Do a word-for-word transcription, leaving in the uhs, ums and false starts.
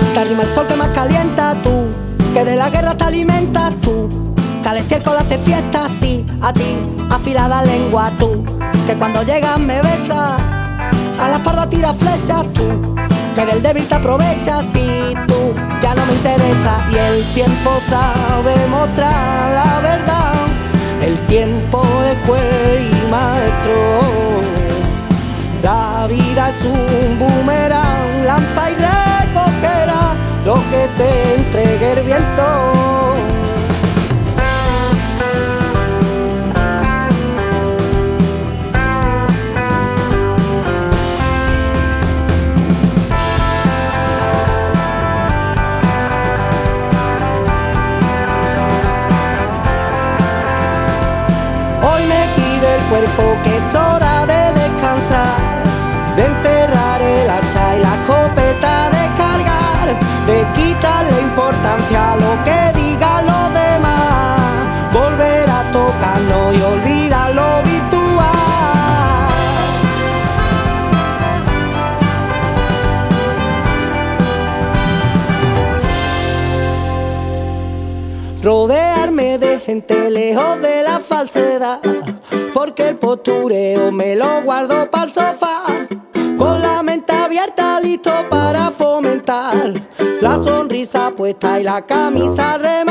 Te arrima el sol que más calienta tú, que de la guerra te alimentas tú, que al estiércol hace fiesta así, a ti, afilada lengua tú, que cuando llegas me besas, a la espalda tira flechas tú, que del débil te aprovechas y tú ya no me interesa. Y el tiempo sabe mostrar la verdad, el tiempo es juez y maestro. La vida es un boomerang, lanza y recogerá lo que te entregue el viento. Hoy me pide el cuerpo que es hora de descansar, de enterrar el hacha y la escopeta de cargar, de quitarle importancia a lo que digan los demás, volver a tocarnos y olvidar lo virtual. Rodearme de gente lejos de la falsedad, porque el postureo me lo guardo para el sofá, con la mente abierta listo para fomentar la sonrisa puesta y la camisa remendada.